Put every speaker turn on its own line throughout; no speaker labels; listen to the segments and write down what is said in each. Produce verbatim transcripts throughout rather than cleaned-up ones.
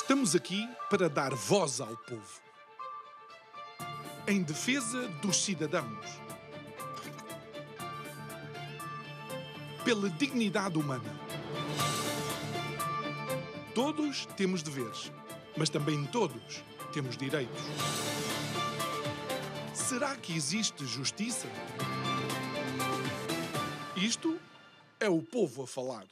Estamos aqui para dar voz ao povo, em defesa dos cidadãos, pela dignidade humana. Todos temos deveres, mas também todos temos direitos. Será que existe justiça? Isto é o povo a falar.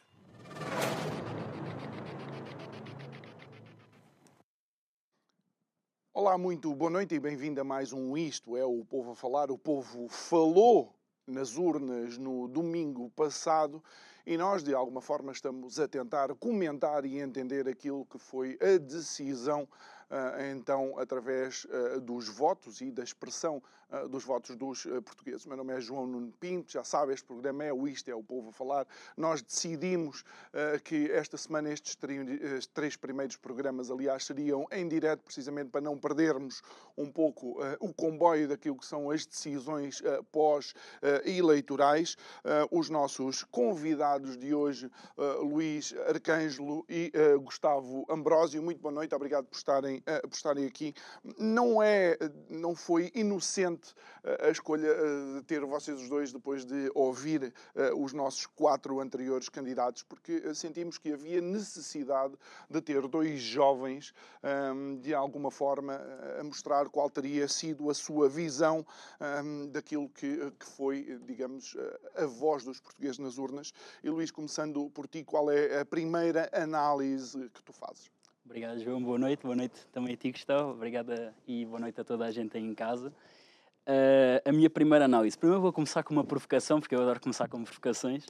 Olá, muito boa noite e bem-vindo a mais um Isto é o Povo a Falar. O povo falou nas urnas no domingo passado e nós, de alguma forma, estamos a tentar comentar e entender aquilo que foi a decisão, então, através dos votos e da expressão dos votos dos portugueses. O meu nome é João Nuno Pinto, já sabe, este programa é o Isto é o Povo a Falar. Nós decidimos que esta semana estes três primeiros programas, aliás, seriam em direto, precisamente para não perdermos um pouco o comboio daquilo que são as decisões pós-eleitorais. Os nossos convidados de hoje, Luís Arcângelo e Gustavo Ambrósio, muito boa noite, obrigado por estarem por estarem aqui. Não é, não foi inocente a escolha de ter vocês os dois depois de ouvir os nossos quatro anteriores candidatos, porque sentimos que havia necessidade de ter dois jovens, de alguma forma, a mostrar qual teria sido a sua visão daquilo que, que foi, digamos, a voz dos portugueses nas urnas. E Luís, começando por ti, qual é a primeira análise que tu fazes?
Obrigado, João. Boa noite. Boa noite também a ti, Gustavo. Obrigada e boa noite a toda a gente aí em casa. Uh, a minha primeira análise. Primeiro vou começar com uma provocação, porque eu adoro começar com provocações,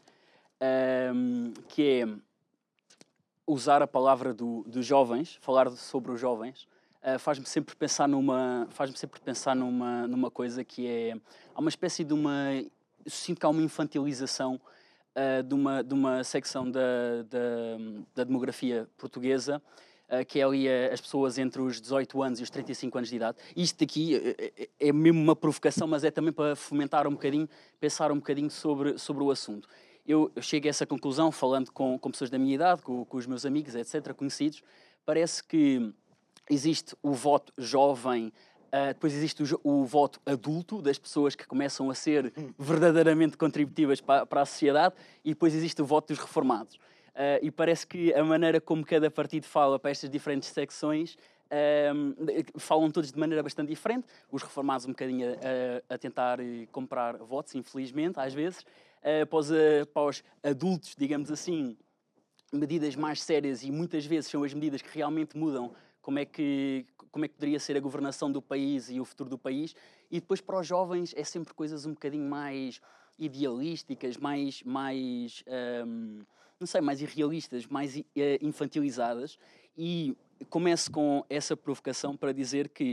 uh, que é usar a palavra do, dos jovens, falar sobre os jovens, uh, faz-me sempre pensar numa, faz-me sempre pensar numa, numa coisa que é, há uma espécie de uma, eu sinto que há uma infantilização uh, de, uma, de uma secção da, da, da demografia portuguesa, Uh, que é ali uh, as pessoas entre os dezoito anos e os trinta e cinco anos de idade. Isto aqui uh, é mesmo uma provocação, mas é também para fomentar um bocadinho, pensar um bocadinho sobre, sobre o assunto. Eu, eu chego a essa conclusão falando com, com pessoas da minha idade, com, com os meus amigos, etcétera, conhecidos. Parece que existe o voto jovem, uh, depois existe o, o voto adulto, das pessoas que começam a ser verdadeiramente contributivas para, para a sociedade, e depois existe o voto dos reformados. Uh, e parece que a maneira como cada partido fala para estas diferentes secções, uh, falam todos de maneira bastante diferente. Os reformados um bocadinho a, a tentar comprar votos, infelizmente, às vezes. Uh, para, os, uh, para os adultos, digamos assim, medidas mais sérias, e muitas vezes são as medidas que realmente mudam como é que, como é que poderia ser a governação do país e o futuro do país. E depois para os jovens é sempre coisas um bocadinho mais idealísticas, mais... mais um, não sei, mais irrealistas, mais uh, infantilizadas, e começo com essa provocação para dizer que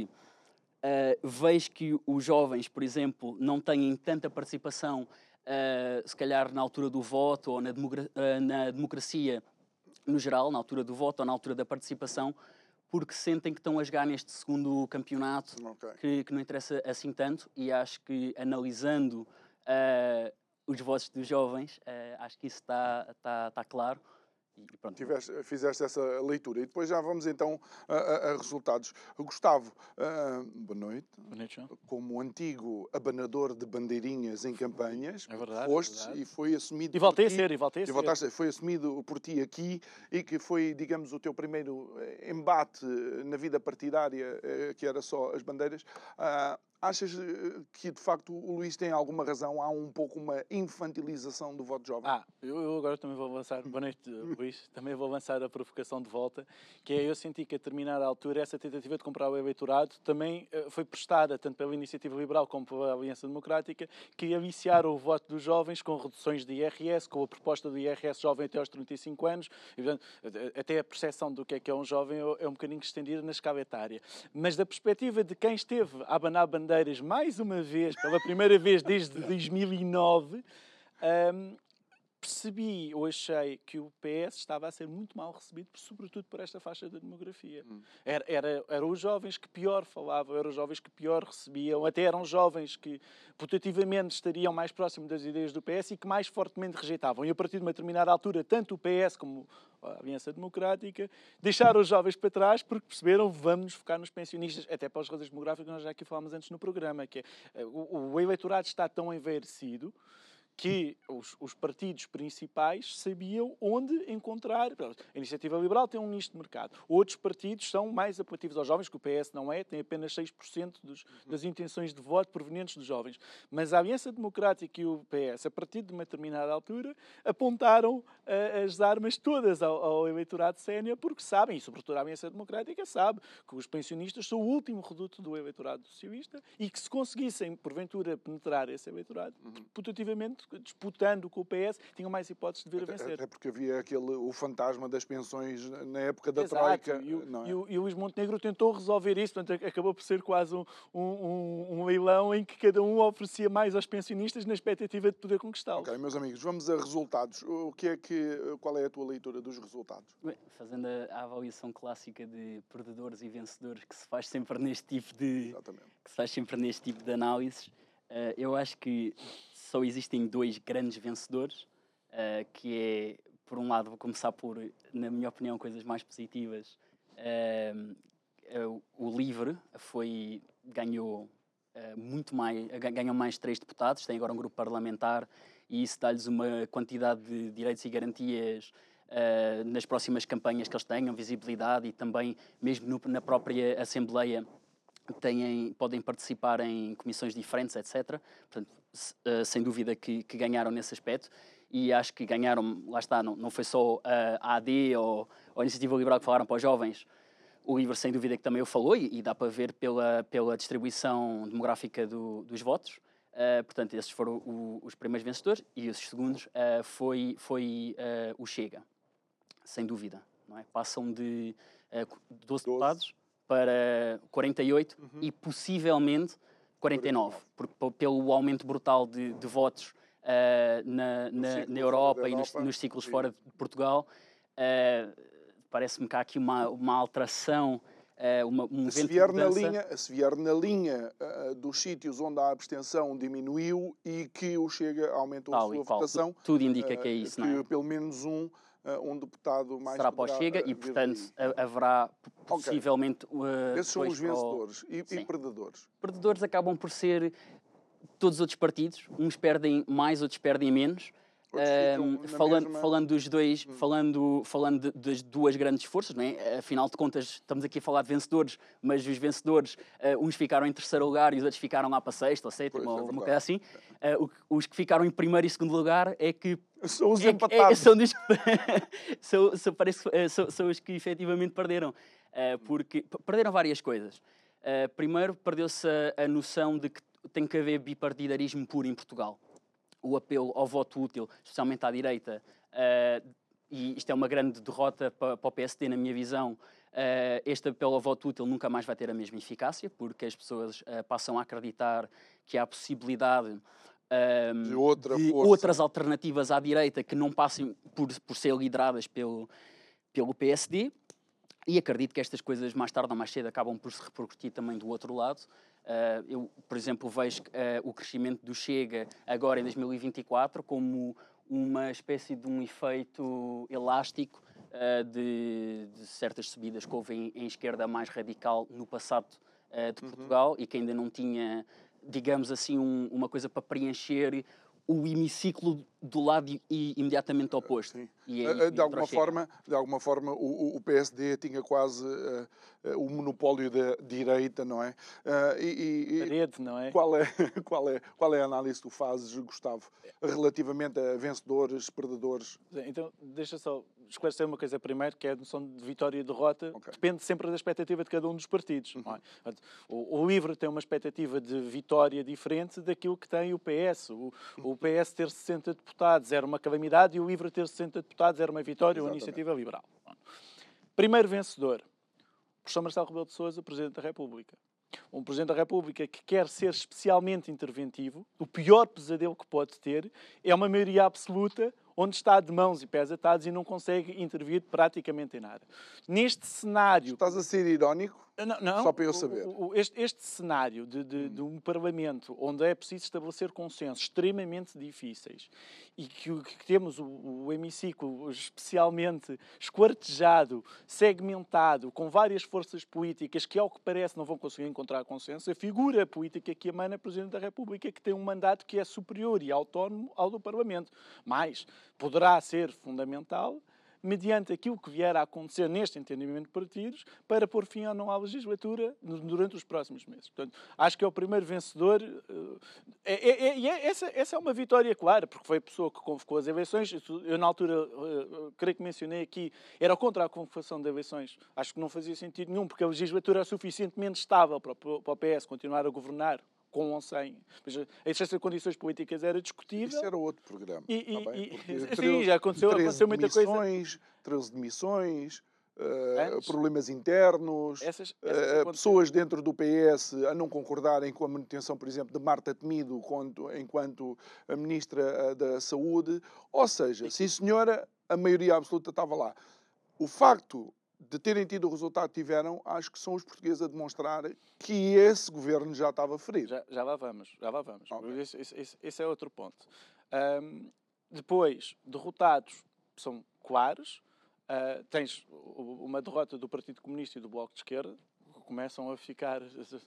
uh, vejo que os jovens, por exemplo, não têm tanta participação, uh, se calhar na altura do voto ou na, democra- uh, na democracia no geral, na altura do voto ou na altura da participação, porque sentem que estão a jogar neste segundo campeonato, okay, que, que não interessa assim tanto, e acho que analisando uh, os votos dos jovens, uh, acho que isso está tá, tá claro. E pronto.
Tiveste, fizeste essa leitura. E depois já vamos então a, a, a resultados. Gustavo, uh, boa noite.
Boa noite, João.
Como antigo abanador de bandeirinhas em campanhas,
é verdade,
foste
é verdade.
E foi assumido
e voltei
por ti,
a ser, e voltei a
e
ser.
voltaste, foi assumido por ti aqui, e que foi, digamos, o teu primeiro embate na vida partidária, que era só as bandeiras. Uh, Achas que, de facto, o Luís tem alguma razão? Há um pouco uma infantilização do voto jovem?
Ah, eu, eu agora também vou avançar. Boa noite, Luís. Também vou avançar a provocação de volta, que é, eu senti que a determinada altura essa tentativa de comprar o eleitorado também uh, foi prestada, tanto pela Iniciativa Liberal como pela Aliança Democrática, que ia viciar o voto dos jovens com reduções de I R S, com a proposta do I R S jovem até aos trinta e cinco anos, e, portanto, até a percepção do que é que é um jovem é um bocadinho estendida na escala etária. Mas da perspectiva de quem esteve a abanar bandeiras mais uma vez, pela primeira vez desde dois mil e nove, um, percebi ou achei que o P S estava a ser muito mal recebido, sobretudo por esta faixa da demografia. Hum. Era, era, eram os jovens que pior falavam, eram os jovens que pior recebiam, até eram jovens que putativamente estariam mais próximos das ideias do P S e que mais fortemente rejeitavam. E a partir de uma determinada altura, tanto o P S como a Aliança Democrática deixaram os jovens para trás porque perceberam vamos nos focar nos pensionistas, até para as razões demográficas que nós já aqui falámos antes no programa, que é, o, o eleitorado está tão envelhecido que os, os partidos principais sabiam onde encontrar. A Iniciativa Liberal tem um nicho de mercado. Outros partidos são mais apelativos aos jovens, que o P S não é, tem apenas seis por cento dos, das intenções de voto provenientes dos jovens. Mas a Aliança Democrática e o P S, a partir de uma determinada altura, apontaram uh, as armas todas ao, ao eleitorado sénior, porque sabem, e sobretudo a Aliança Democrática sabe, que os pensionistas são o último reduto do eleitorado socialista e que se conseguissem, porventura, penetrar esse eleitorado, uhum. putativamente, disputando com o P S, tinham mais hipóteses de vir a vencer.
Até porque havia aquele, o fantasma das pensões na época da
Exato.
Troika.
E o,
não é?
e, o, e o Luís Montenegro tentou resolver isso, portanto, acabou por ser quase um, um, um leilão em que cada um oferecia mais aos pensionistas na expectativa de poder conquistá-los.
Ok, meus amigos, vamos a resultados. O que é que, qual é a tua leitura dos resultados?
Bem, fazendo a, a avaliação clássica de perdedores e vencedores que se faz sempre neste tipo de,
Exatamente.
que se faz sempre neste tipo de análises, uh, eu acho que só existem dois grandes vencedores, uh, que é, por um lado, vou começar por, na minha opinião, coisas mais positivas. Uh, uh, o LIVRE foi, ganhou, uh, muito mais, ganhou mais três deputados, tem agora um grupo parlamentar e isso dá-lhes uma quantidade de direitos e garantias uh, nas próximas campanhas que eles tenham, visibilidade e também, mesmo no, na própria Assembleia, têm, podem participar em comissões diferentes, etcétera. Portanto, Uh, sem dúvida que, que ganharam nesse aspecto e acho que ganharam, lá está, não, não foi só a AD ou, ou a Iniciativa Liberal que falaram para os jovens, o LIVRE sem dúvida que também o falou e, e dá para ver pela, pela distribuição demográfica do, dos votos, uh, portanto esses foram o, os primeiros vencedores e os segundos uh, foi, foi uh, o Chega, sem dúvida, não é? Passam de uh, doze deputados para quarenta e oito uhum. e possivelmente quarenta e nove, porque pelo aumento brutal de, de votos uh, na, na, na Europa e nos, nos ciclos fora de Portugal, uh, parece-me que há aqui uma, uma alteração, uh, uma, um
se vier na linha, se vier na linha uh, dos sítios onde a abstenção diminuiu e que o Chega aumentou Tal a sua votação,
tudo, tudo indica uh, que é isso,
que
não é?
pelo menos um Uh, um deputado mais
será para o Chega e, portanto, haverá possivelmente...
Okay. Uh, Esses são os vencedores o... e, e perdedores.
Perdedores acabam por ser todos os outros partidos. Uns perdem mais, outros perdem menos. Uh, falando, mesma... falando dos dois, hum. falando, falando de, das duas grandes forças, não é? Afinal de contas, estamos aqui a falar de vencedores, mas os vencedores, uh, uns ficaram em terceiro lugar e os outros ficaram lá para sexto ou sétimo, ou alguma coisa assim. Uh, os que ficaram em primeiro e segundo lugar é que
são os
é,
empatados.
É, são, dos, são, são, parece, são, são os que efetivamente perderam, uh, porque perderam várias coisas. Uh, primeiro, perdeu-se a, a noção de que tem que haver bipartidarismo puro em Portugal. O apelo ao voto útil, especialmente à direita, uh, e isto é uma grande derrota para, para o P S D, na minha visão, uh, este apelo ao voto útil nunca mais vai ter a mesma eficácia, porque as pessoas uh, passam a acreditar que há a possibilidade um,
de, outra
de outras alternativas à direita que não passem por, por ser lideradas pelo, pelo P S D, e acredito que estas coisas mais tarde ou mais cedo acabam por se repercutir também do outro lado. Uh, eu, por exemplo, vejo uh, o crescimento do Chega agora em dois mil e vinte e quatro como uma espécie de um efeito elástico uh, de, de certas subidas que houve em, em esquerda mais radical no passado uh, de Portugal uhum. e que ainda não tinha, digamos assim, um, uma coisa para preencher o hemiciclo do lado i, imediatamente oposto.
Sim.
E,
e, de, alguma forma, de alguma forma, o, o P S D tinha quase uh, uh, o monopólio da direita, não é? Uh, e,
e, Parede, não é?
Qual é, qual é? Qual é a análise que tu fazes, Gustavo, relativamente a vencedores, perdedores?
Então, deixa só esclarecer uma coisa primeiro, que é a noção de vitória e derrota. Okay. Depende sempre da expectativa de cada um dos partidos. Uhum. Não é? o, o LIVRE tem uma expectativa de vitória diferente daquilo que tem o P S. O, o P S ter sessenta deputados era uma calamidade e o LIVRE ter sessenta deputados era uma vitória ou uma iniciativa liberal. Primeiro vencedor, o professor Marcelo Rebelo de Sousa, Presidente da República. Um Presidente da República que quer ser especialmente interventivo, o pior pesadelo que pode ter é uma maioria absoluta onde está de mãos e pés atados e não consegue intervir praticamente em nada. Neste cenário...
Estás a ser irónico?
Não, não,
só para eu saber.
O, o, este, este cenário de, de, hum. de um Parlamento onde é preciso estabelecer consensos extremamente difíceis e que, que temos o, o hemiciclo especialmente esquartejado, segmentado, com várias forças políticas que, ao que parece, não vão conseguir encontrar consenso, a figura política que emana é o Presidente da República, que tem um mandato que é superior e autónomo ao do Parlamento. Mas poderá ser fundamental, mediante aquilo que vier a acontecer neste entendimento de partidos, para pôr fim ou não à legislatura durante os próximos meses. Portanto, acho que é o primeiro vencedor. É, é, é, é, essa, essa é uma vitória clara, porque foi a pessoa que convocou as eleições. Eu, na altura, creio que mencionei aqui, era contra a convocação de eleições. Acho que não fazia sentido nenhum, porque a legislatura é suficientemente estável para o P S continuar a governar com ou sem. A existência de condições políticas era discutível.
Isso era outro programa.
E, e,
tá
e,
sim,
treze, já aconteceu, aconteceu muita coisa.
treze demissões, uh, problemas internos,
essas, essas
uh, pessoas dentro do P S a não concordarem com a manutenção, por exemplo, de Marta Temido enquanto, enquanto a Ministra da Saúde. Ou seja, sim senhora, a maioria absoluta estava lá. O facto de terem tido o resultado que tiveram, acho que são os portugueses a demonstrar que esse governo já estava ferido.
Já, já lá vamos, já lá vamos.
Okay.
Esse, esse, esse é outro ponto. Um, depois, derrotados são claros. Uh, tens uma derrota do Partido Comunista e do Bloco de Esquerda, que começam a ficar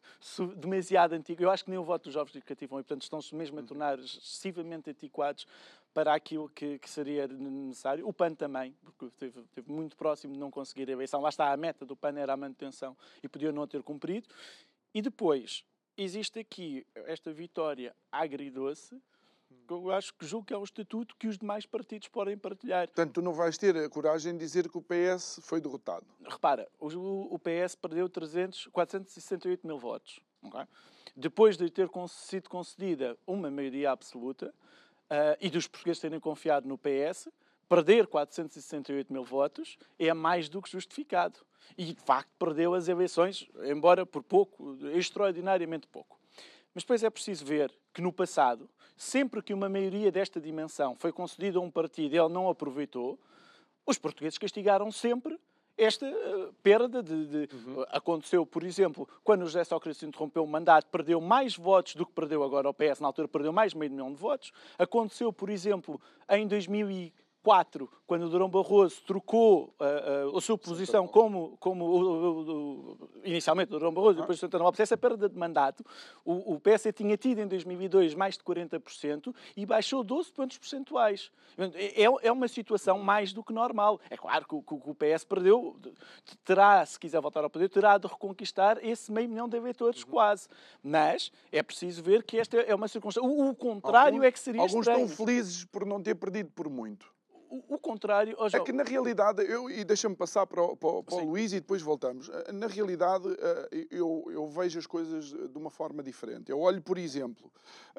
demasiado antigos. Eu acho que nem o voto dos jovens cativam e, portanto, estão-se mesmo a tornar excessivamente antiquados para aquilo que, que seria necessário. O P A N também, porque esteve, esteve muito próximo de não conseguir a eleição. Lá está, a meta do P A N era a manutenção e podia não ter cumprido. E depois, existe aqui esta vitória agridoce, que eu acho que julgo que é um estatuto que os demais partidos podem partilhar.
Portanto, tu não vais ter a coragem de dizer que o P S foi derrotado.
Repara, o, o P S perdeu trezentos, quatrocentos e sessenta e oito mil votos. Okay? Depois de ter sido concedida uma maioria absoluta, Uh, e dos portugueses terem confiado no P S, perder quatrocentos e sessenta e oito mil votos é mais do que justificado. E, de facto, perdeu as eleições, embora por pouco, extraordinariamente pouco. Mas depois é preciso ver que, no passado, sempre que uma maioria desta dimensão foi concedida a um partido e ele não aproveitou, os portugueses castigaram sempre esta uh, perda de... de uhum. Aconteceu, por exemplo, quando o José Sócrates interrompeu o mandato, perdeu mais votos do que perdeu agora o P S, na altura perdeu mais de meio milhão de votos. Aconteceu, por exemplo, em dois mil e quatro, quando o Durão Barroso trocou uh, uh, a sua posição como, como o, o, o, inicialmente o Durão Barroso e depois o Santana Lopes, essa perda de mandato, o, o P S tinha tido em dois mil e dois mais de quarenta por cento e baixou doze pontos percentuais. É, é uma situação mais do que normal. É claro que o, que o P S perdeu, terá, se quiser voltar ao poder, terá de reconquistar esse meio milhão de eleitores, uhum. quase. Mas é preciso ver que esta é uma circunstância. O, o contrário
alguns,
é que seria
alguns
estranho.
estão felizes por não ter perdido por muito.
O, o contrário... Oh,
é que, na realidade, eu, e deixa-me passar para o, para, para o Luís e depois voltamos. Na realidade, eu, eu vejo as coisas de uma forma diferente. Eu olho, por exemplo,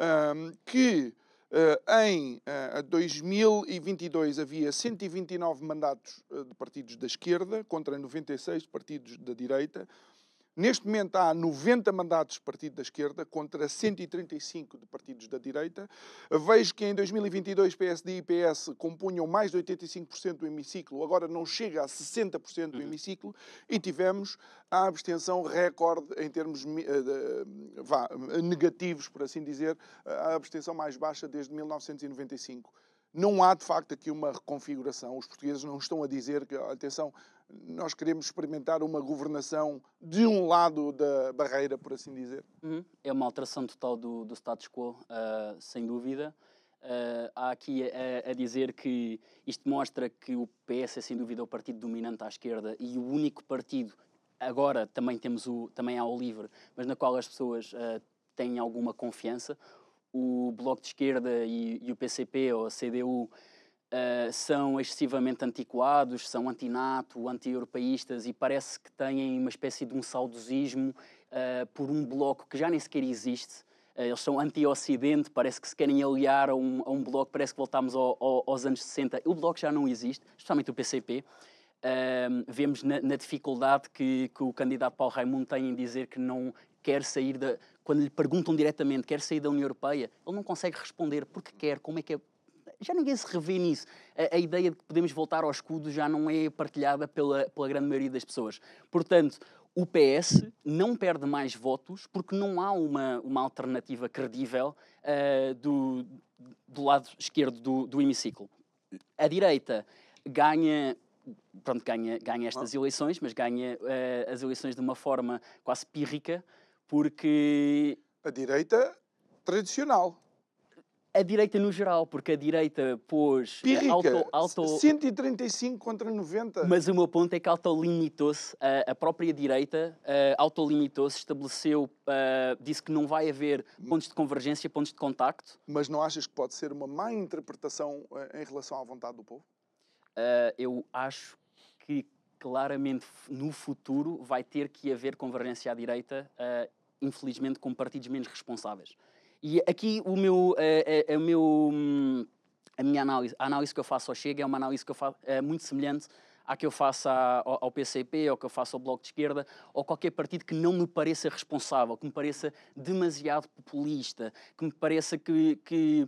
que em dois mil e vinte e dois havia cento e vinte e nove mandatos de partidos da esquerda contra noventa e seis de partidos da direita. Neste momento há noventa mandatos de partido da esquerda contra cento e trinta e cinco de partidos da direita. Vejo que em dois mil e vinte e dois P S D e P S compunham mais de oitenta e cinco por cento do hemiciclo, agora não chega a sessenta por cento do hemiciclo, e tivemos a abstenção recorde em termos uh, uh, vá, negativos, por assim dizer, a abstenção mais baixa desde mil novecentos e noventa e cinco. Não há, de facto, aqui uma reconfiguração. Os portugueses não estão a dizer que, atenção, nós queremos experimentar uma governação de um lado da barreira, por assim dizer.
Uhum. É uma alteração total do, do status quo, uh, sem dúvida. Uh, há aqui a, a dizer que isto mostra que o P S é, sem dúvida, o partido dominante à esquerda e o único partido, agora também temos o, também há o LIVRE, mas na qual as pessoas uh, têm alguma confiança. O Bloco de Esquerda e, e o P C P ou a C D U uh, são excessivamente antiquados, são anti-NATO, anti-europeístas e parece que têm uma espécie de um saudosismo uh, por um bloco que já nem sequer existe. Uh, eles são anti-Ocidente, parece que se querem aliar a um, a um bloco, parece que voltamos ao, ao, aos anos sessenta. O bloco já não existe, especialmente o P C P. Uh, vemos na, na dificuldade que, que o candidato Paulo Raimundo tem em dizer que não quer sair da... Quando lhe perguntam diretamente, quer sair da União Europeia, ele não consegue responder porque quer, como é que é... já ninguém se revê nisso. A, a ideia de que podemos voltar ao escudo já não é partilhada pela, pela grande maioria das pessoas. Portanto, o P S não perde mais votos porque não há uma, uma alternativa credível uh, do, do lado esquerdo do, do hemiciclo. A direita ganha, pronto, ganha, ganha estas eleições, mas ganha uh, as eleições de uma forma quase pírrica, porque...
A direita tradicional.
A direita no geral, porque a direita pôs...
Pírrica,
auto, auto...
cento e trinta e cinco contra noventa.
Mas o meu ponto é que autolimitou-se, a, a própria direita uh, autolimitou-se, estabeleceu, uh, disse que não vai haver pontos de convergência, pontos de contacto.
Mas não achas que pode ser uma má interpretação uh, em relação à vontade do povo?
Uh, eu acho que claramente no futuro vai ter que haver convergência à direita, uh, infelizmente com partidos menos responsáveis. E aqui o meu, a, a, a, meu, a minha análise, a análise que eu faço ao Chega é uma análise que eu faço, é muito semelhante à que eu faço ao, ao P C P, ou que eu faço ao Bloco de Esquerda, ou qualquer partido que não me pareça responsável, que me pareça demasiado populista, que me pareça que... que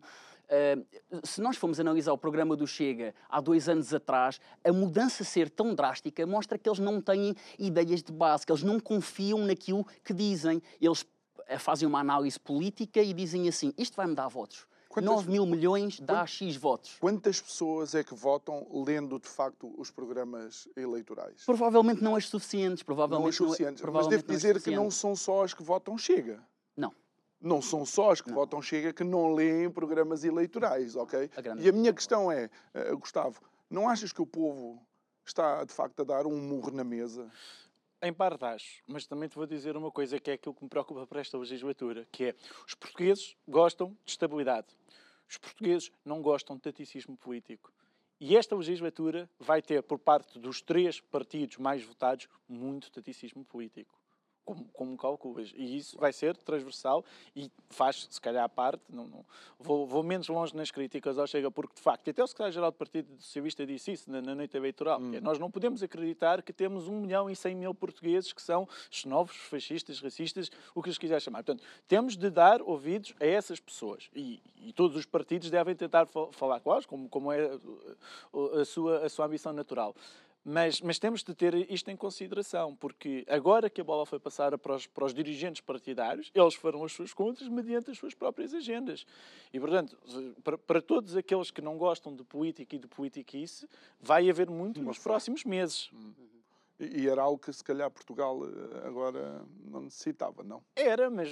Uh, se nós formos analisar o programa do Chega há dois anos atrás, a mudança ser tão drástica mostra que eles não têm ideias de base, que eles não confiam naquilo que dizem. Eles uh, fazem uma análise política e dizem assim, isto vai-me dar votos. Quantas, nove mil milhões dá quant, X votos.
Quantas pessoas é que votam lendo, de facto, os programas eleitorais?
Provavelmente não as suficientes. Provavelmente
não as suficientes.
Não,
mas devo dizer que não são só as que votam Chega.
Não.
Não são só as que
não.
votam Chega que não leem programas eleitorais, ok?
A
e a minha questão é, uh, Gustavo, não achas que o povo está, de facto, a dar um murro na mesa?
Em parte acho, mas também te vou dizer uma coisa que é aquilo que me preocupa para esta legislatura, que é, os portugueses gostam de estabilidade. Os portugueses não gostam de taticismo político. E esta legislatura vai ter, por parte dos três partidos mais votados, muito taticismo político. Como, como calculas. E isso vai ser transversal e faz, se calhar, parte. Não, não, vou, vou menos longe nas críticas ao Chega, porque, de facto, até o secretário-geral do Partido Socialista disse isso na, na noite eleitoral. Hum. Que é, nós não podemos acreditar que temos um milhão e cem mil portugueses que são xenófobos, fascistas, racistas, o que eles quiserem chamar. Portanto, temos de dar ouvidos a essas pessoas. E, e todos os partidos devem tentar falar com elas, como, como é a, a, sua, a sua ambição natural. Mas, mas temos de ter isto em consideração, porque agora que a bola foi passada para os, para os dirigentes partidários, eles farão as suas contas mediante as suas próprias agendas. E, portanto, para, para todos aqueles que não gostam de política e de politiquice, vai haver muito Uma nos forma. próximos meses.
Uhum. E era algo que, se calhar, Portugal agora não necessitava, não?
Era, mas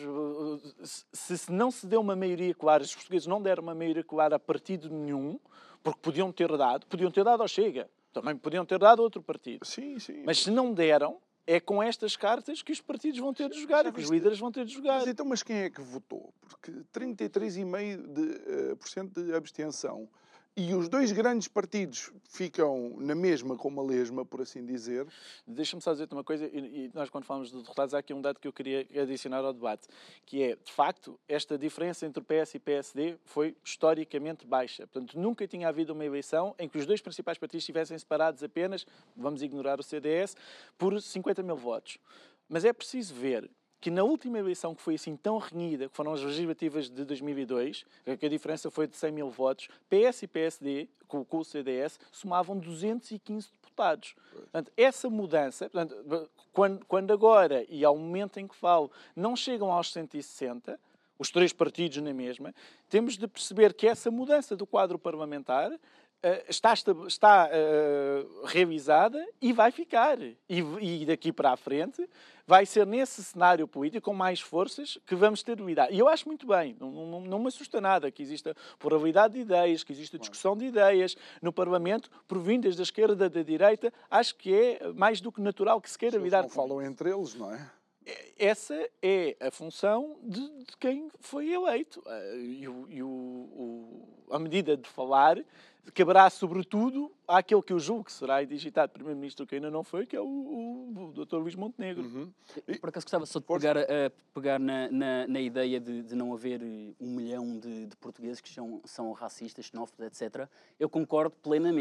se, se não se deu uma maioria clara, os portugueses não deram uma maioria clara a partido nenhum, porque podiam ter dado, podiam ter dado ao Chega. Também podiam ter dado outro partido.
Sim, sim.
Mas se não deram, é com estas cartas que os partidos vão ter de jogar e que os líderes vão ter de jogar.
Mas então, mas quem é que votou? Porque trinta e três vírgula cinco por cento de abstenção. E os dois grandes partidos ficam na mesma como a lesma, por assim dizer.
Deixa-me só dizer-te uma coisa, e nós quando falamos de derrotados, há aqui um dado que eu queria adicionar ao debate, que é, de facto, esta diferença entre o P S e P S D foi historicamente baixa. Portanto, nunca tinha havido uma eleição em que os dois principais partidos estivessem separados apenas, vamos ignorar o C D S, por cinquenta mil votos. Mas é preciso ver que na última eleição que foi assim tão renhida, que foram as legislativas de dois mil e dois, que a diferença foi de cem mil votos, P S e P S D, com, com o C D S, somavam duzentos e quinze deputados. Portanto, essa mudança, portanto, quando, quando agora, e ao momento em que falo, não chegam aos cento e sessenta, os três partidos na mesma, temos de perceber que essa mudança do quadro parlamentar Uh, está, está uh, revisada e vai ficar. E, e daqui para a frente vai ser nesse cenário político com mais forças que vamos ter de lidar. E eu acho muito bem, não, não, não me assusta nada que exista pluralidade de ideias, que exista discussão de ideias no Parlamento, provindas da esquerda, da direita. Acho que é mais do que natural que se queira lidar com isso.
Não falam entre eles, não é?
Essa é a função de, de quem foi eleito. Uh, e o, e o, o, a medida de falar caberá, sobretudo, àquele que eu julgo que será digitado primeiro-ministro, que ainda não foi, que é o, o, o doutor Luís Montenegro.
Uhum. Por acaso gostava só de pegar, uh, pegar na, na, na ideia de, de não haver um milhão de, de portugueses que são, são racistas, xenófobos, etcétera. Eu concordo plenamente.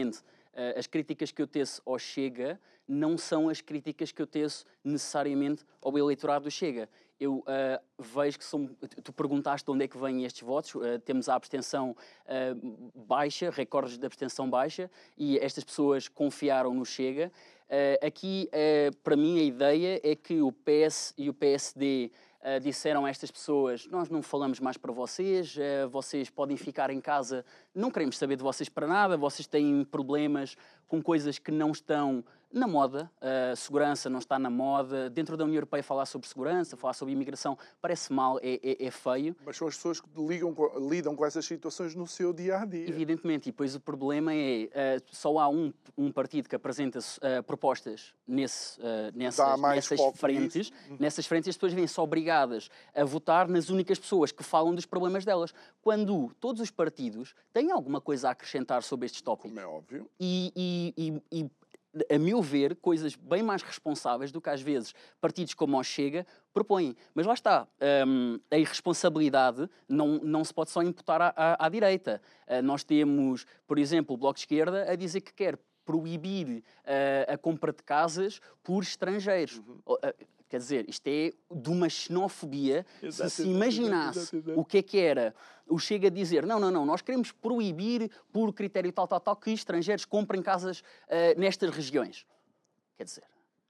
as críticas que eu teço ao Chega não são as críticas que eu teço necessariamente ao eleitorado do Chega. Eu uh, vejo que são... Tu perguntaste de onde é que vêm estes votos. Uh, temos a abstenção uh, baixa, recordes de abstenção baixa, e estas pessoas confiaram no Chega. Uh, aqui, uh, para mim, a ideia é que o P S e o P S D Uh, disseram a estas pessoas: nós não falamos mais para vocês, uh, vocês podem ficar em casa, não queremos saber de vocês para nada, vocês têm problemas com coisas que não estão na moda, uh, segurança não está na moda, dentro da União Europeia falar sobre segurança, falar sobre imigração, parece mal, é, é, é feio.
Mas são as pessoas que ligam, lidam com essas situações no seu dia-a-dia.
Evidentemente, e depois o problema é, uh, só há um, um partido que apresenta uh, propostas nesse, uh, nessas, nessas frentes, nessas frentes as pessoas vêm só obrigadas a votar nas únicas pessoas que falam dos problemas delas, quando todos os partidos têm alguma coisa a acrescentar sobre estes tópicos.
Como é óbvio.
E, e, e, e a meu ver, coisas bem mais responsáveis do que às vezes partidos como o Chega propõem. Mas lá está, um, a irresponsabilidade não, não se pode só imputar à, à, à direita. Uh, nós temos, por exemplo, o Bloco de Esquerda a dizer que quer proibir uh, a compra de casas por estrangeiros. Uhum. Uh, Quer dizer, isto é de uma xenofobia. Exato, se se imaginasse exato, exato, exato. o que é que era o Chega a dizer: não, não, não, nós queremos proibir por critério tal, tal, tal, que estrangeiros comprem casas uh, nestas regiões. Quer dizer,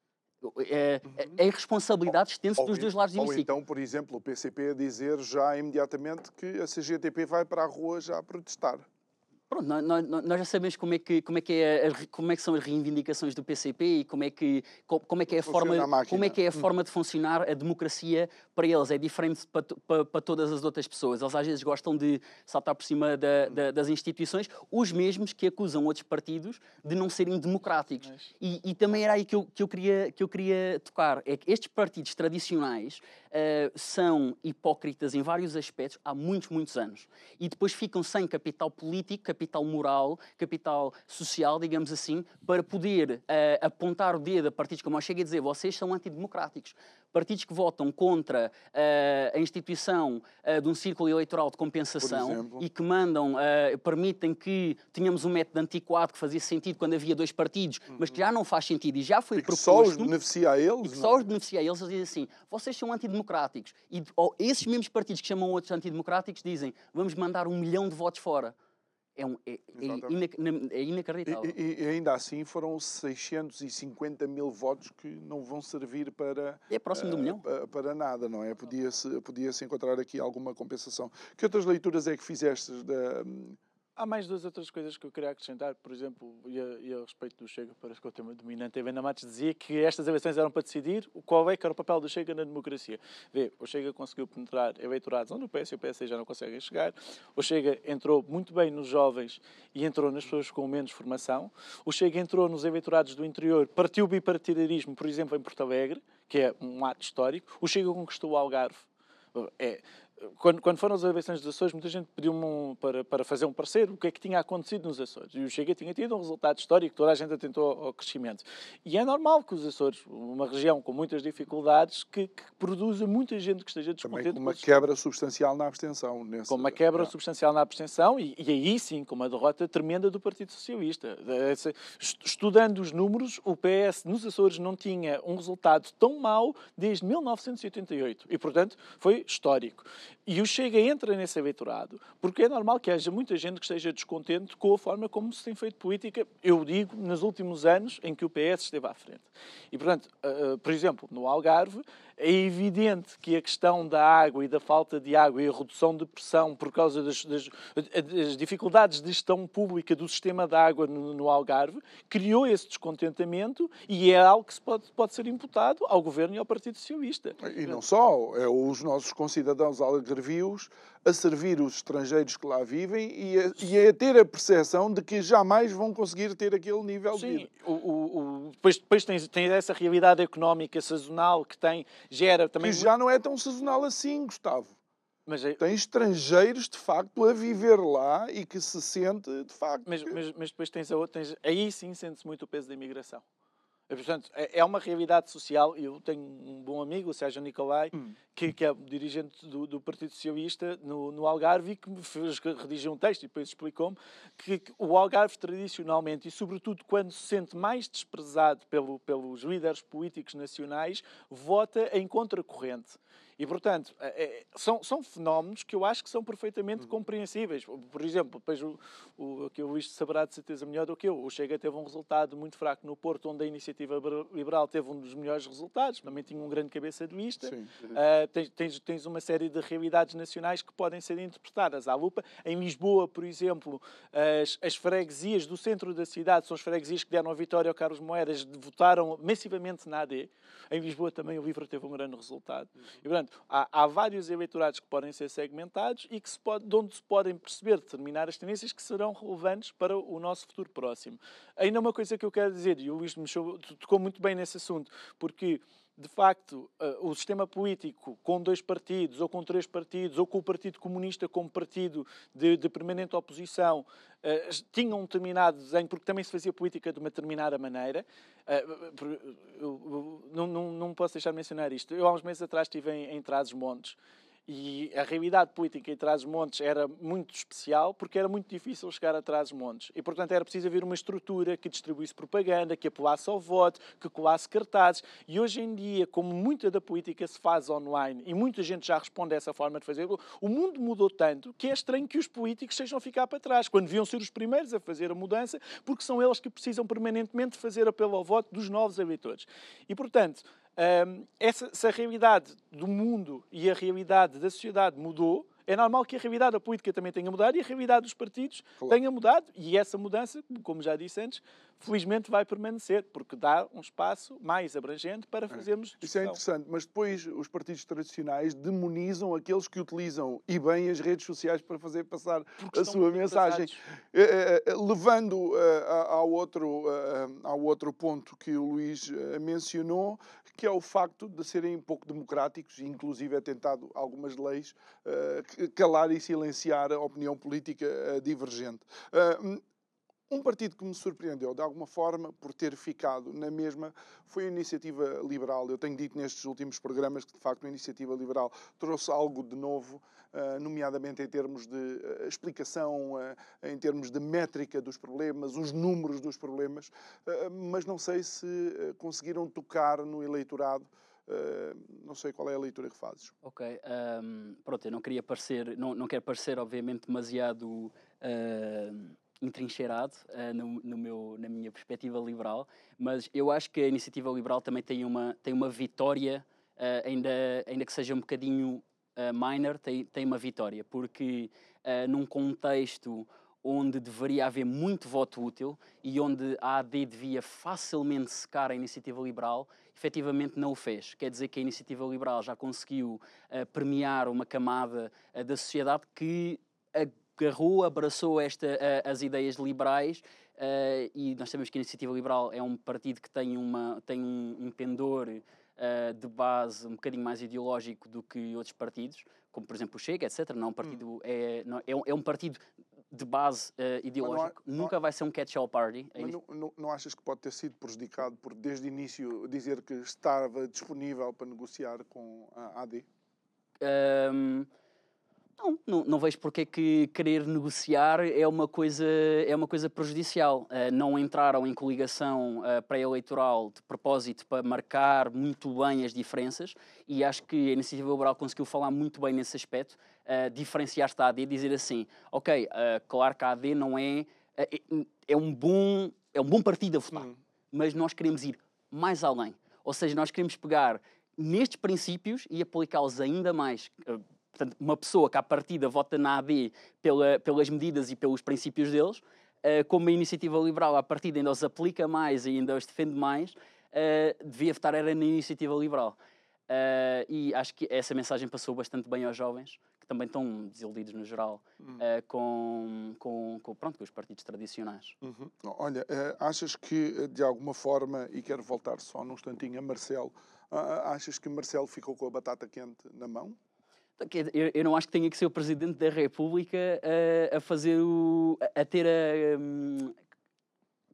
é, uhum. a irresponsabilidade estende-se dos dois lados do hemiciclo.
Ou então, por exemplo, o P C P a dizer já imediatamente que a C G T P vai para a rua já a protestar.
Pronto, nós, nós já sabemos como é, que, como, é que é a, como é que são as reivindicações do P C P e como é que, como é, que é, a forma, a como é que é a forma de funcionar a democracia para eles. É diferente para, para, para todas as outras pessoas. Eles às vezes gostam de saltar por cima da, da, das instituições, os mesmos que acusam outros partidos de não serem democráticos. Mas... E, e também era aí que eu, que, eu queria, que eu queria tocar. É que estes partidos tradicionais uh, são hipócritas em vários aspectos há muitos, muitos anos. E depois ficam sem capital político, capital moral, capital social, digamos assim, para poder uh, apontar o dedo a partidos como o Chega e dizer: vocês são antidemocráticos. Partidos que votam contra uh, a instituição uh, de um círculo eleitoral de compensação e que mandam, uh, permitem que tenhamos um método antiquado que fazia sentido quando havia dois partidos, uhum. mas que já não faz sentido e já foi
e que
proposto.
Só os beneficia a eles.
E que só os beneficia a eles. Eles dizem assim: vocês são antidemocráticos. E oh, esses mesmos partidos que chamam outros antidemocráticos dizem: vamos mandar um milhão de votos fora. É, um, é, é, inac é inacreditável.
E, e, e ainda assim foram seiscentos e cinquenta mil votos que não vão servir para,
é próximo uh, do milhão.
Para, para nada, não é? Podia-se podia-se encontrar aqui alguma compensação. Que outras leituras é que fizeste da...
Há mais duas outras coisas que eu queria acrescentar. Por exemplo, e a, e a respeito do Chega, parece que o tema dominante, a Helena Matos dizia que estas eleições eram para decidir qual é que era o papel do Chega na democracia. Vê, o Chega conseguiu penetrar eleitorados onde o P S e o P S já não conseguem chegar. O Chega entrou muito bem nos jovens e entrou nas pessoas com menos formação. O Chega entrou nos eleitorados do interior, partiu o bipartidarismo, por exemplo, em Porto Alegre, que é um ato histórico. O Chega conquistou o Algarve. É... Quando, quando foram as eleições dos Açores, muita gente pediu-me um, para, para fazer um parecer o que é que tinha acontecido nos Açores. E o Chega tinha tido um resultado histórico, toda a gente atentou ao, ao crescimento. E é normal que os Açores, uma região com muitas dificuldades, que, que produza muita gente que esteja descontente.
Também com uma quebra substancial na abstenção. Nesse...
Com uma quebra é. substancial na abstenção e, e aí sim, com uma derrota tremenda do Partido Socialista. Estudando os números, o P S nos Açores não tinha um resultado tão mau desde mil novecentos e oitenta e oito. E, portanto, foi histórico. E o Chega entra nesse eleitorado porque é normal que haja muita gente que esteja descontente com a forma como se tem feito política, eu digo, nos últimos anos em que o P S esteve à frente. E, portanto, uh, por exemplo, no Algarve, é evidente que a questão da água e da falta de água e a redução de pressão por causa das, das, das dificuldades de gestão pública do sistema de água no, no Algarve criou esse descontentamento e é algo que se pode, pode ser imputado ao Governo e ao Partido Socialista.
E não só, é os nossos concidadãos algarvios a servir os estrangeiros que lá vivem e a, e a ter a percepção de que jamais vão conseguir ter aquele nível
Sim,
de vida.
O, o, o, depois depois tens, tens essa realidade económica sazonal que tem, gera também...
Que já não é tão sazonal assim, Gustavo.
Mas é...
Tem estrangeiros, de facto, a viver lá e que se sente, de facto...
Mas,
que...
mas, mas depois tens a outra... Tens, aí sim sente-se muito o peso da imigração. Portanto, é uma realidade social. Eu tenho um bom amigo, o Sérgio Nicolai, hum. que, que é dirigente do, do Partido Socialista no, no Algarve, e que me fez redigir um texto e depois explicou-me que, que o Algarve tradicionalmente, e sobretudo quando se sente mais desprezado pelo, pelos líderes políticos nacionais, vota em contracorrente. E, portanto, é, são, são fenómenos que eu acho que são perfeitamente uhum. compreensíveis. Por exemplo, depois o, o, que o Luís saberá de certeza melhor do que eu, o Chega teve um resultado muito fraco no Porto, onde a Iniciativa Liberal teve um dos melhores resultados, também tinha um grande cabeça de lista. Uhum. Uh, tens, tens, tens uma série de realidades nacionais que podem ser interpretadas à lupa. Em Lisboa, por exemplo, as, as freguesias do centro da cidade são as freguesias que deram a vitória ao Carlos Moedas, votaram massivamente na A D. Em Lisboa também o LIVRE teve um grande resultado. Uhum. E, portanto, Há, há vários eleitorados que podem ser segmentados e que se pode, de onde se podem perceber determinadas tendências que serão relevantes para o nosso futuro próximo. Ainda uma coisa que eu quero dizer, e o Luís me tocou muito bem nesse assunto, porque, de facto, o sistema político com dois partidos, ou com três partidos, ou com o Partido Comunista como partido de, de permanente oposição, uh, tinham um determinado desenho, porque também se fazia política de uma determinada maneira. Uh, eu, eu, não, não, não posso deixar de mencionar isto. Eu, há uns meses atrás, estive em, em Trás-os-Montes, e a realidade política em Trás-os-Montes era muito especial, porque era muito difícil chegar a Trás-os-Montes. E, portanto, era preciso haver uma estrutura que distribuísse propaganda, que apelasse ao voto, que colasse cartazes. E hoje em dia, como muita da política se faz online, e muita gente já responde a essa forma de fazer, o mundo mudou tanto que é estranho que os políticos sejam a ficar para trás, quando deviam ser os primeiros a fazer a mudança, porque são eles que precisam permanentemente fazer apelo ao voto dos novos eleitores. E, portanto, Um, essa, se a realidade do mundo e a realidade da sociedade mudou, é normal que a realidade da política também tenha mudado e a realidade dos partidos claro. tenha mudado. E essa mudança, como já disse antes, felizmente vai permanecer, porque dá um espaço mais abrangente para fazermos discussão.
Isso é interessante, mas depois os partidos tradicionais demonizam aqueles que utilizam e bem as redes sociais para fazer passar porque a sua mensagem. Eh, eh, levando eh, ao, outro, eh, ao outro ponto que o Luís eh, mencionou, que é o facto de serem pouco democráticos, e inclusive é tentado algumas leis uh, calar e silenciar a opinião política uh, divergente. Uh, um partido que me surpreendeu, de alguma forma, por ter ficado na mesma, foi a Iniciativa Liberal. Eu tenho dito nestes últimos programas que, de facto, a Iniciativa Liberal trouxe algo de novo, uh, nomeadamente em termos de uh, explicação, uh, em termos de métrica dos problemas, os números dos problemas, uh, mas não sei se uh, conseguiram tocar no eleitorado. Uh, não sei qual é a leitura que fazes.
Ok, um, pronto, eu não queria parecer, não, não quero parecer, obviamente, demasiado uh, entrincheirado uh, no, no meu, na minha perspectiva liberal, mas eu acho que a Iniciativa Liberal também tem uma, tem uma vitória, uh, ainda, ainda que seja um bocadinho uh, minor, tem, tem uma vitória, porque uh, num contexto onde deveria haver muito voto útil e onde a A D devia facilmente secar a Iniciativa Liberal, efetivamente não o fez. Quer dizer que a Iniciativa Liberal já conseguiu uh, premiar uma camada uh, da sociedade que agarrou, abraçou esta, uh, as ideias liberais, uh, e nós sabemos que a Iniciativa Liberal é um partido que tem, uma, tem um, um pendor uh, de base um bocadinho mais ideológico do que outros partidos, como por exemplo o Chega, etcétera. Não, um partido hum. é, não, é, um, é um partido de base uh, ideológico, não há, nunca não há, vai ser um catch-all party. É
mas não, não, não achas que pode ter sido prejudicado por, desde o início, dizer que estava disponível para negociar com a A D?
Um, não, não, não vejo porque é que querer negociar é uma coisa, é uma coisa prejudicial. Uh, não entraram em coligação uh, pré-eleitoral de propósito para marcar muito bem as diferenças, e acho que a Iniciativa Liberal conseguiu falar muito bem nesse aspecto. Uh, diferenciar-se da A D e dizer assim, ok, uh, claro que a A D não é, uh, é, um bom, é um bom partido a votar, hum. mas nós queremos ir mais além. Ou seja, nós queremos pegar nestes princípios e aplicá-los ainda mais. Uh, portanto, uma pessoa que à partida vota na A D pela, pelas medidas e pelos princípios deles, uh, como a Iniciativa Liberal à partida ainda os aplica mais e ainda os defende mais, uh, devia votar era na Iniciativa Liberal. Uh, e acho que essa mensagem passou bastante bem aos jovens, que também estão desiludidos no geral hum. uh, com, com, com, pronto, com os partidos tradicionais.
Uhum. Olha, uh, achas que de alguma forma, e quero voltar só num instantinho a Marcelo, uh, achas que Marcelo ficou com a batata quente na mão?
Eu, eu não acho que tenha que ser o Presidente da República uh, a fazer o, a ter a... Um,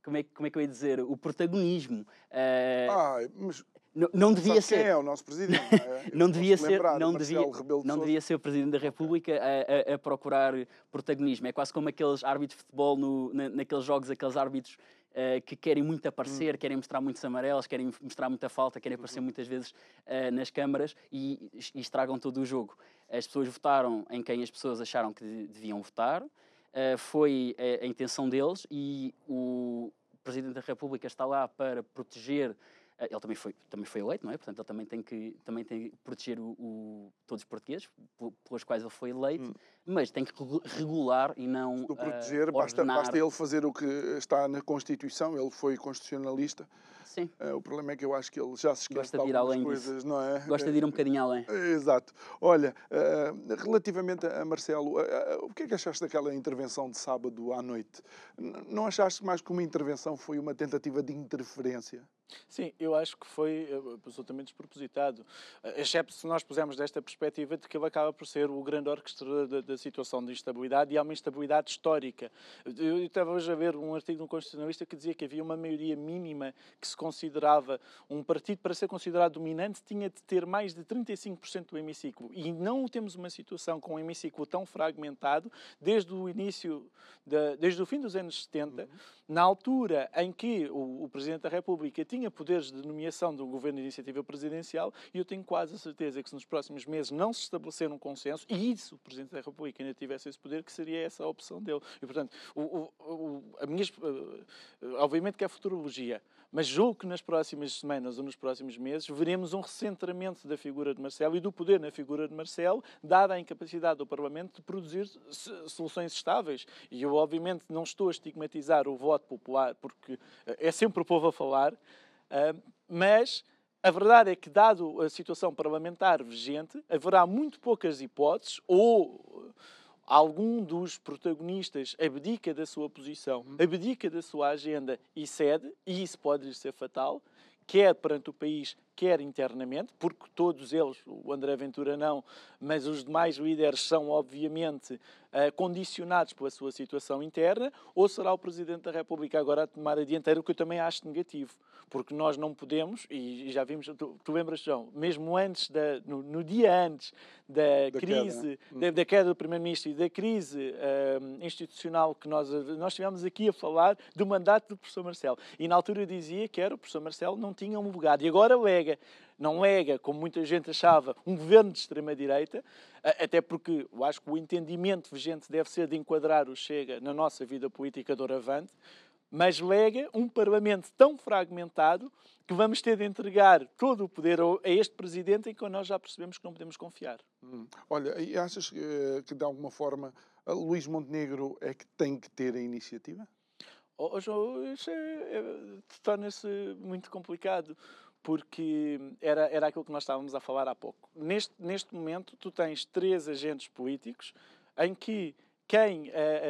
como, é, como é que eu ia dizer, o protagonismo. Uh,
ah, mas...
Não, não devia ser.
Quem é o nosso presidente? Não, é?
não devia ser,
lembrar,
não devia, não devia ser o presidente da República a, a, a procurar protagonismo. É quase como aqueles árbitros de futebol no, na, naqueles jogos, aqueles árbitros uh, que querem muito aparecer, hum. querem mostrar muitos amarelos, querem mostrar muita falta, querem aparecer uhum. muitas vezes uh, nas câmaras e, e estragam todo o jogo. As pessoas votaram em quem as pessoas acharam que deviam votar, uh, foi a, a intenção deles e o presidente da República está lá para proteger. Ele também foi, também foi eleito, não é? Portanto, ele também tem que, também tem que proteger o, o, todos os portugueses pelos quais ele foi eleito, hum. mas tem que regular e não
Se proteger,
uh,
basta, basta ele fazer o que está na Constituição, ele foi constitucionalista.
Sim.
Uh, o problema é que eu acho que ele já se esquece
Gosta
de,
de ir
algumas
além
coisas,
disso.
não é?
Gosta de ir um bocadinho além.
Exato. Olha, uh, relativamente a Marcelo, uh, uh, o que é que achaste daquela intervenção de sábado à noite? N- não achaste mais que uma intervenção foi uma tentativa de interferência?
Sim, eu acho que foi absolutamente despropositado, exceto se nós pusermos desta perspectiva de que ele acaba por ser o grande orquestrador da, da situação de instabilidade e há uma instabilidade histórica. Eu estava hoje a ver um artigo de um constitucionalista que dizia que havia uma maioria mínima que se considerava um partido para ser considerado dominante tinha de ter mais de trinta e cinco por cento do hemiciclo e não temos uma situação com um hemiciclo tão fragmentado desde o início, da, desde o fim dos anos setenta, uhum. na altura em que o, o Presidente da República tinha poderes de nomeação do governo de iniciativa presidencial e eu tenho quase a certeza que se nos próximos meses não se estabelecer um consenso, e isso o Presidente da República ainda tivesse esse poder, que seria essa a opção dele. E, portanto, o, o, o, a minha, obviamente que é futurologia, mas julgo que nas próximas semanas ou nos próximos meses veremos um recentramento da figura de Marcelo e do poder na figura de Marcelo, dada a incapacidade do Parlamento de produzir soluções estáveis. E eu, obviamente, não estou a estigmatizar o voto popular, porque é sempre o povo a falar, Uh, mas a verdade é que, dado a situação parlamentar vigente, haverá muito poucas hipóteses ou algum dos protagonistas abdica da sua posição, abdica da sua agenda e cede, e isso pode ser fatal, quer perante o país, quer internamente, porque todos eles, o André Ventura não, mas os demais líderes são, obviamente, condicionados pela sua situação interna, ou será o Presidente da República agora a tomar a dianteira, o que eu também acho negativo, porque nós não podemos, e já vimos, tu, tu lembras, João, mesmo antes, da, no, no dia antes da, da crise, queda, da, da queda do Primeiro-Ministro e da crise uh, institucional que nós, nós estivemos aqui a falar do mandato do professor Marcelo, e na altura eu dizia que era o professor Marcelo não tinha um lugar, e agora lega, não lega, como muita gente achava, um governo de extrema-direita, até porque eu acho que o entendimento vigente deve ser de enquadrar o Chega na nossa vida política doravante, mas lega um Parlamento tão fragmentado que vamos ter de entregar todo o poder a este Presidente em que nós já percebemos que não podemos confiar.
Hum. Olha, e achas que, que de alguma forma Luís Montenegro é que tem que ter a iniciativa?
Oh, João, isso é, é, torna-se muito complicado, porque era, era aquilo que nós estávamos a falar há pouco. Neste, neste momento, tu tens três agentes políticos em que quem uh,